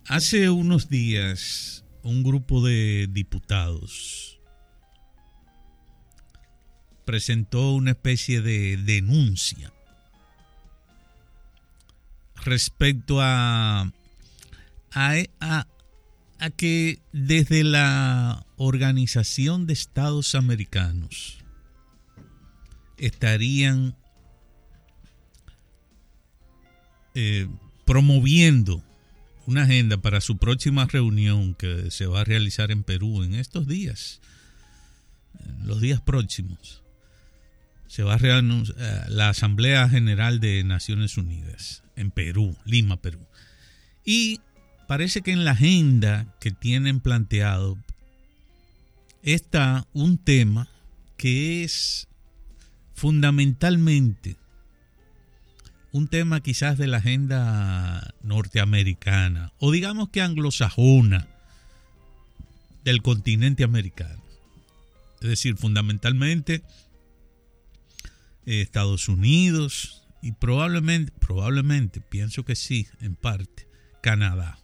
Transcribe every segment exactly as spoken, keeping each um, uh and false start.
Hace unos días, un grupo de diputados presentó una especie de denuncia respecto a, a, a, a que desde la Organización de Estados Americanos estarían eh, promoviendo una agenda para su próxima reunión que se va a realizar en Perú en estos días, en los días próximos. Se va a realizar la Asamblea General de Naciones Unidas en Perú, Lima, Perú. Y parece que en la agenda que tienen planteado está un tema que es fundamentalmente un tema quizás de la agenda norteamericana o digamos que anglosajona del continente americano. Es decir, fundamentalmente eh, Estados Unidos y probablemente, probablemente, pienso que sí, en parte, Canadá.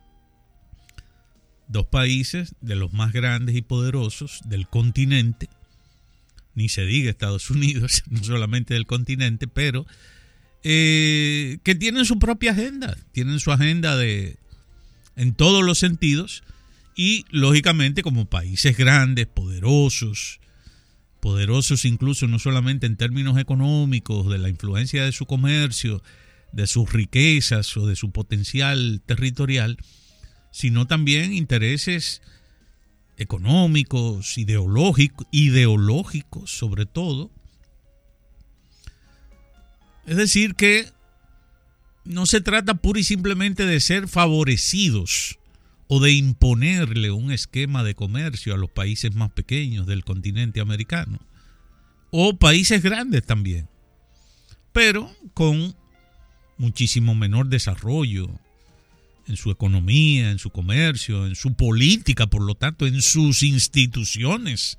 Dos países de los más grandes y poderosos del continente, ni se diga Estados Unidos, no solamente del continente, pero Eh, que tienen su propia agenda, tienen su agenda de en todos los sentidos y lógicamente como países grandes, poderosos, poderosos incluso no solamente en términos económicos, de la influencia de su comercio, de sus riquezas o de su potencial territorial, sino también intereses económicos, ideológicos, ideológicos sobre todo. Es decir, que no se trata pura y simplemente de ser favorecidos o de imponerle un esquema de comercio a los países más pequeños del continente americano o países grandes también, pero con muchísimo menor desarrollo en su economía, en su comercio, en su política, por lo tanto, en sus instituciones.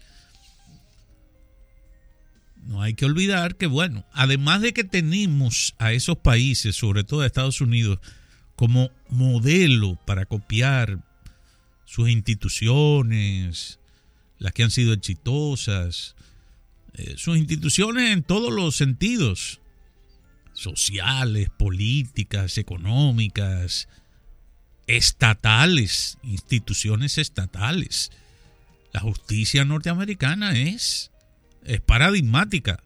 No hay que olvidar que, bueno, además de que tenemos a esos países, sobre todo a Estados Unidos, como modelo para copiar sus instituciones, las que han sido exitosas, eh, sus instituciones en todos los sentidos, sociales, políticas, económicas, estatales, instituciones estatales. La justicia norteamericana es... es paradigmática.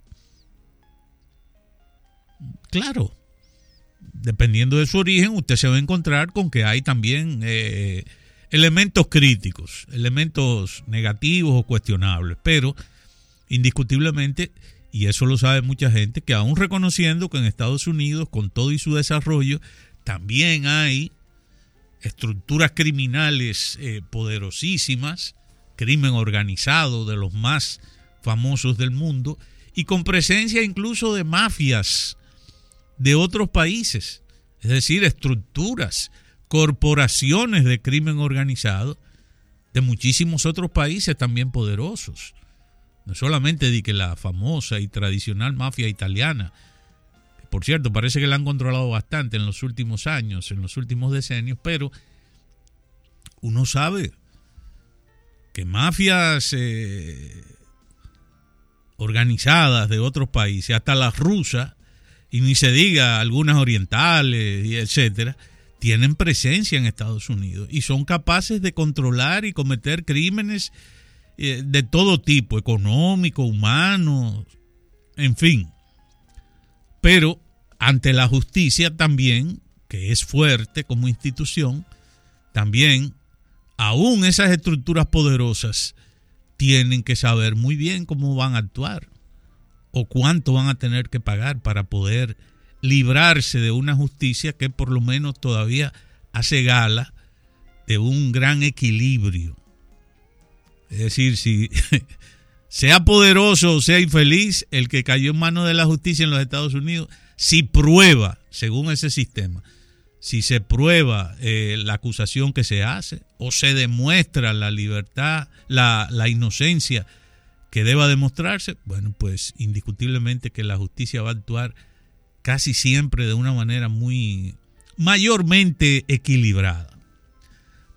Claro, dependiendo de su origen, usted se va a encontrar con que hay también eh, elementos críticos, elementos negativos o cuestionables, pero indiscutiblemente, y eso lo sabe mucha gente, que aún reconociendo que en Estados Unidos, con todo y su desarrollo, también hay estructuras criminales eh, poderosísimas, crimen organizado de los más famosos del mundo y con presencia incluso de mafias de otros países, es decir, estructuras, corporaciones de crimen organizado de muchísimos otros países también poderosos. No solamente de que la famosa y tradicional mafia italiana, que por cierto parece que la han controlado bastante en los últimos años, en los últimos decenios, pero uno sabe que mafias eh, organizadas de otros países, hasta las rusas, y ni se diga algunas orientales, y etcétera, tienen presencia en Estados Unidos y son capaces de controlar y cometer crímenes eh, de todo tipo, económico, humano, en fin. Pero ante la justicia también, que es fuerte como institución, también aún esas estructuras poderosas tienen que saber muy bien cómo van a actuar o cuánto van a tener que pagar para poder librarse de una justicia que por lo menos todavía hace gala de un gran equilibrio. Es decir, si sea poderoso o sea infeliz, el que cayó en manos de la justicia en los Estados Unidos, si prueba, según ese sistema, si se prueba eh, la acusación que se hace o se demuestra la libertad, la, la inocencia que deba demostrarse, bueno, pues indiscutiblemente que la justicia va a actuar casi siempre de una manera muy mayormente equilibrada.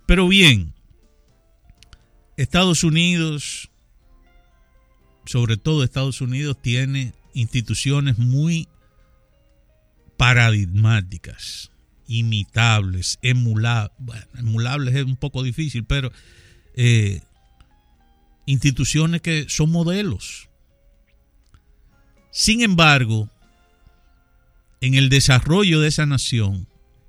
Pero bien, Estados Unidos, sobre todo Estados Unidos, tiene instituciones muy paradigmáticas, imitables, emulables. Bueno, emulables es un poco difícil, pero eh, instituciones que son modelos. Sin embargo, en el desarrollo de esa nación,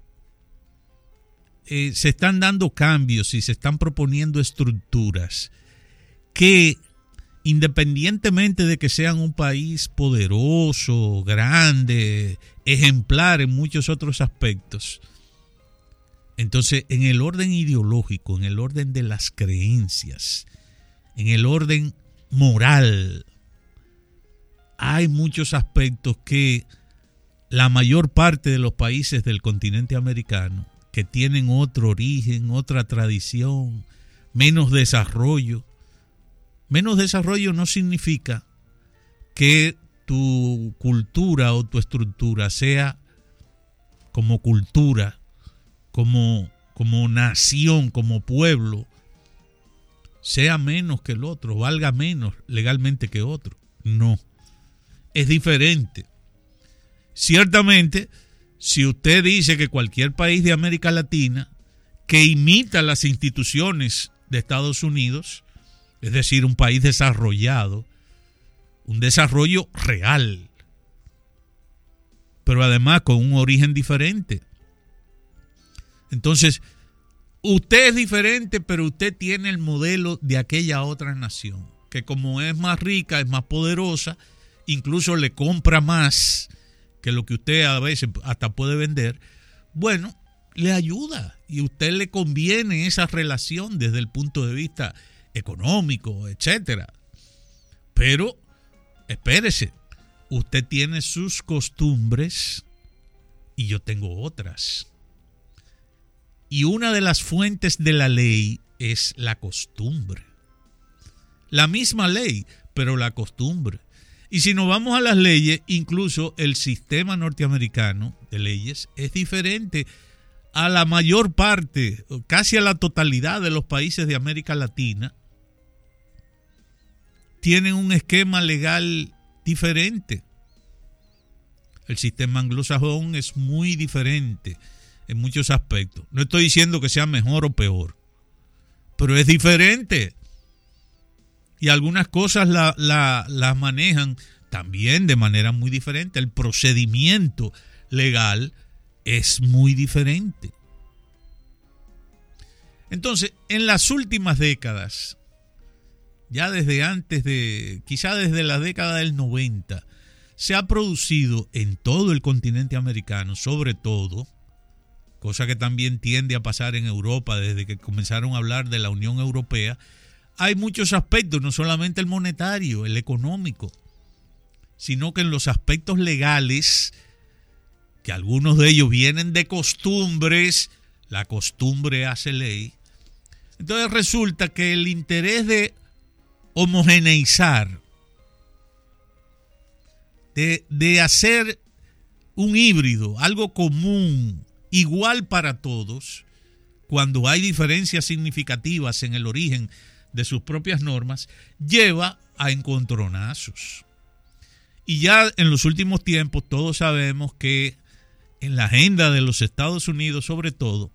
eh, se están dando cambios y se están proponiendo estructuras que, independientemente de que sean un país poderoso, grande, ejemplar en muchos otros aspectos, entonces en el orden ideológico, en el orden de las creencias, en el orden moral, hay muchos aspectos que la mayor parte de los países del continente americano, que tienen otro origen, otra tradición, menos desarrollo. Menos desarrollo no significa que tu cultura o tu estructura sea como cultura, como, como nación, como pueblo, sea menos que el otro, valga menos legalmente que otro. No, es diferente. Ciertamente, si usted dice que cualquier país de América Latina que imita las instituciones de Estados Unidos, es decir, un país desarrollado, un desarrollo real, pero además con un origen diferente. Entonces, usted es diferente, pero usted tiene el modelo de aquella otra nación, que como es más rica, es más poderosa, incluso le compra más que lo que usted a veces hasta puede vender. Bueno, le ayuda y a usted le conviene esa relación desde el punto de vista económico, etcétera. Pero espérese, usted tiene sus costumbres y yo tengo otras. Y una de las fuentes de la ley es la costumbre. La misma ley, pero la costumbre. Y si nos vamos a las leyes, incluso el sistema norteamericano de leyes es diferente a la mayor parte, casi a la totalidad de los países de América Latina. Tienen un esquema legal diferente. El sistema anglosajón es muy diferente en muchos aspectos. No estoy diciendo que sea mejor o peor, pero es diferente. Y algunas cosas las la, la manejan también de manera muy diferente. El procedimiento legal es muy diferente. Entonces, en las últimas décadas, ya desde antes de, quizá desde la década del noventa, se ha producido en todo el continente americano, sobre todo, cosa que también tiende a pasar en Europa desde que comenzaron a hablar de la Unión Europea, hay muchos aspectos, no solamente el monetario, el económico, sino que en los aspectos legales, que algunos de ellos vienen de costumbres, la costumbre hace ley. Entonces resulta que el interés de homogeneizar, de, de hacer un híbrido, algo común, igual para todos, cuando hay diferencias significativas en el origen de sus propias normas, lleva a encontronazos. Y ya en los últimos tiempos todos sabemos que en la agenda de los Estados Unidos, sobre todo,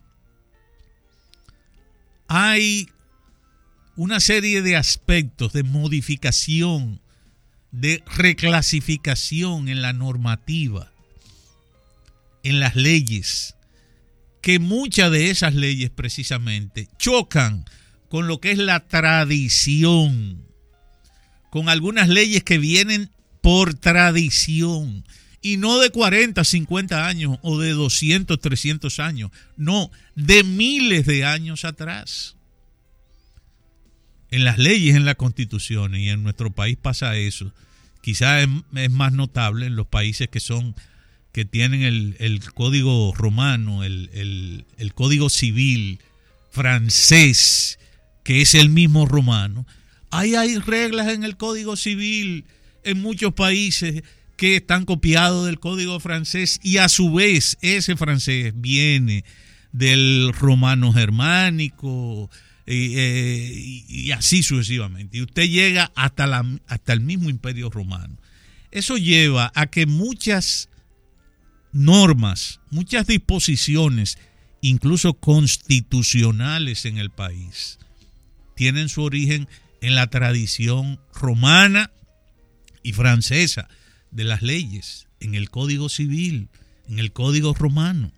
hay una serie de aspectos de modificación, de reclasificación en la normativa, en las leyes, que muchas de esas leyes precisamente chocan con lo que es la tradición, con algunas leyes que vienen por tradición, y no de cuarenta, cincuenta años o de doscientos, trescientos años, no, de miles de años atrás. En las leyes, en las constituciones, y en nuestro país pasa eso. Quizás es, es más notable en los países que son, que tienen el, el código romano, el, el, el código civil francés, que es el mismo romano. Ahí hay reglas en el código civil en muchos países que están copiados del código francés, y a su vez ese francés viene del romano germánico, y, eh, y, y así sucesivamente. Y usted llega hasta, la, hasta el mismo Imperio Romano. Eso lleva a que muchas normas, muchas disposiciones, incluso constitucionales en el país, tienen su origen en la tradición romana y francesa de las leyes, en el Código Civil, en el Código Romano.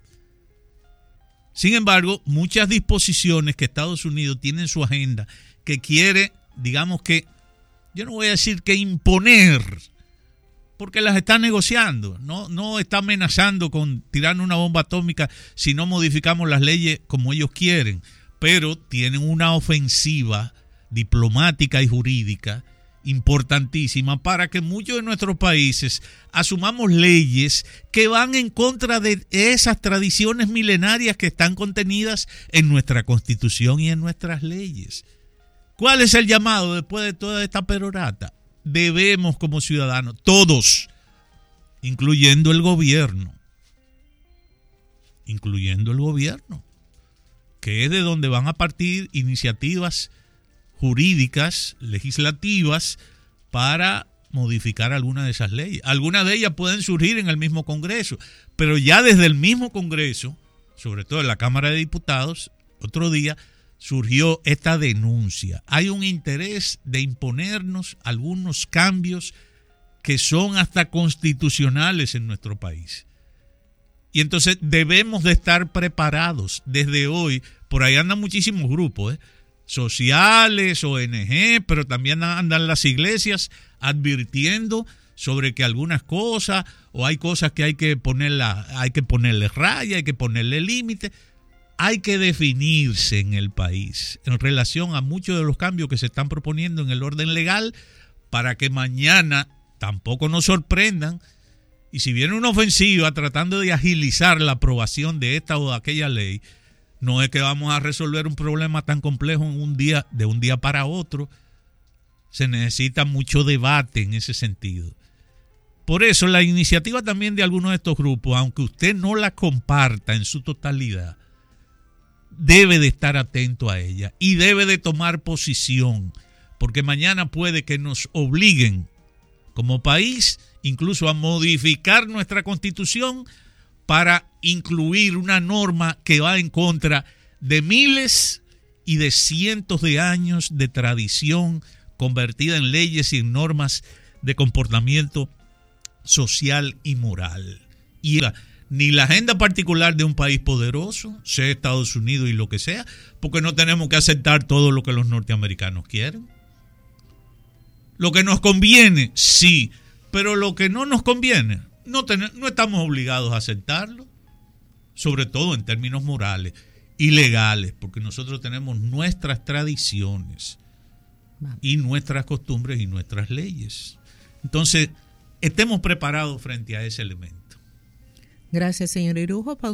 Sin embargo, muchas disposiciones que Estados Unidos tiene en su agenda, que quiere, digamos que, yo no voy a decir que imponer, porque las está negociando, no, no está amenazando con tirar una bomba atómica si no modificamos las leyes como ellos quieren, pero tienen una ofensiva diplomática y jurídica importantísima para que muchos de nuestros países asumamos leyes que van en contra de esas tradiciones milenarias que están contenidas en nuestra Constitución y en nuestras leyes. ¿Cuál es el llamado después de toda esta perorata? Debemos como ciudadanos, todos, incluyendo el gobierno, incluyendo el gobierno, que es de donde van a partir iniciativas jurídicas, legislativas, para modificar algunas de esas leyes. Algunas de ellas pueden surgir en el mismo Congreso, pero ya desde el mismo Congreso, sobre todo en la Cámara de Diputados, otro día, surgió esta denuncia. Hay un interés de imponernos algunos cambios que son hasta constitucionales en nuestro país. Y entonces debemos de estar preparados desde hoy. Por ahí andan muchísimos grupos, ¿eh? sociales, O N G, pero también andan las iglesias advirtiendo sobre que algunas cosas, o hay cosas que hay que ponerla, hay que ponerle raya, hay que ponerle límite. Hay que definirse en el país en relación a muchos de los cambios que se están proponiendo en el orden legal para que mañana tampoco nos sorprendan. Y si viene una ofensiva tratando de agilizar la aprobación de esta o de aquella ley, no es que vamos a resolver un problema tan complejo en un día, de un día para otro. Se necesita mucho debate en ese sentido. Por eso la iniciativa también de algunos de estos grupos, aunque usted no la comparta en su totalidad, debe de estar atento a ella y debe de tomar posición, porque mañana puede que nos obliguen como país incluso a modificar nuestra Constitución para incluir una norma que va en contra de miles y de cientos de años de tradición convertida en leyes y en normas de comportamiento social y moral. Y ni la agenda particular de un país poderoso, sea Estados Unidos y lo que sea, porque no tenemos que aceptar todo lo que los norteamericanos quieren. Lo que nos conviene, sí, pero lo que no nos conviene, no, ten, no estamos obligados a aceptarlo, sobre todo en términos morales y legales, porque nosotros tenemos nuestras tradiciones y nuestras costumbres y nuestras leyes. Entonces, estemos preparados frente a ese elemento. Gracias, señor Irujo.